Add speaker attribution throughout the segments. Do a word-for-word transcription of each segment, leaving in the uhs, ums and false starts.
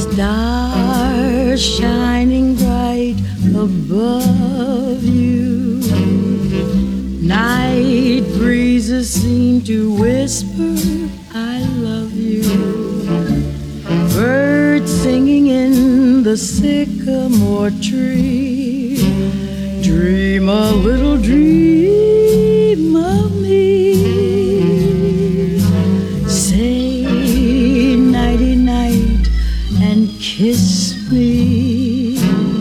Speaker 1: Stars shining bright above you. Night breezes seem to whisper, I love you. Birds singing in the sycamore tree. Dream a little dream of me. Say nighty-night and kiss me.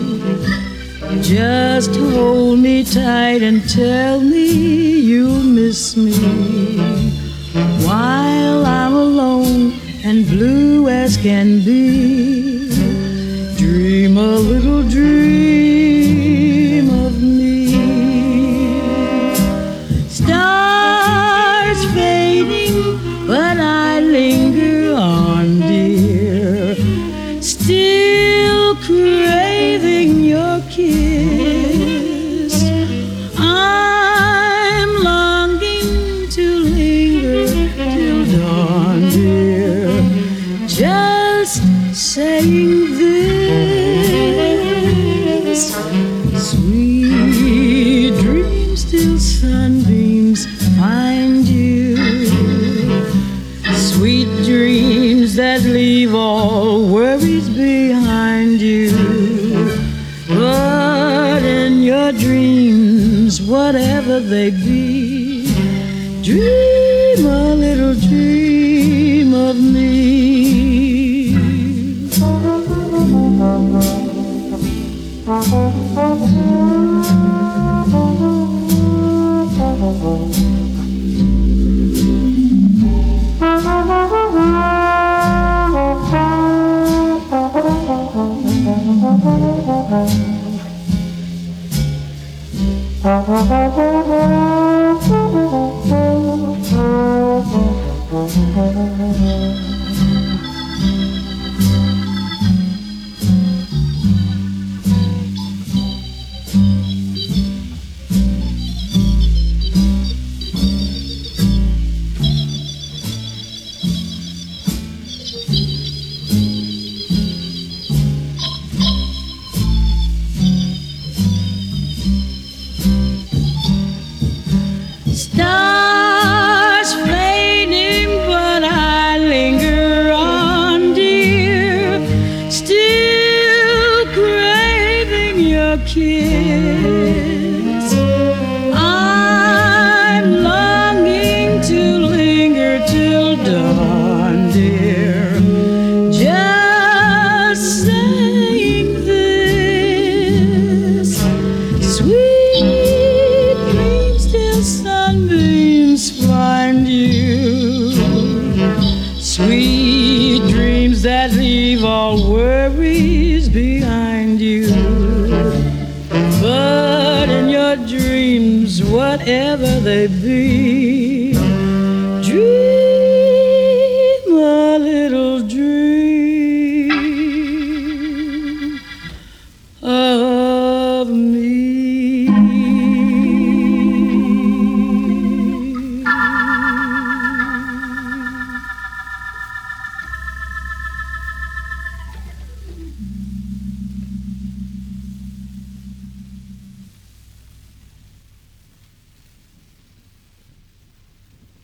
Speaker 1: Just hold me tight and tell me you'll miss me. While I'm alone and blue as can be, dream a little dream of me. Stars fading, but I linger on, dear, still craving your kiss. I'm longing to linger till dawn, dear, just saying this. Sweet dreams till sunbeams find you. Sweet dreams that leave all worries behind you. But in your dreams, whatever they be, dream a little dream of me. Stars fading, but I linger on, dear, still craving your kiss. I'm longing to linger till dawn, dear, just saying this. Sweet dreams till sunbeams find you. Sweet dreams that leave all worries behind you. But in your dreams, whatever they be,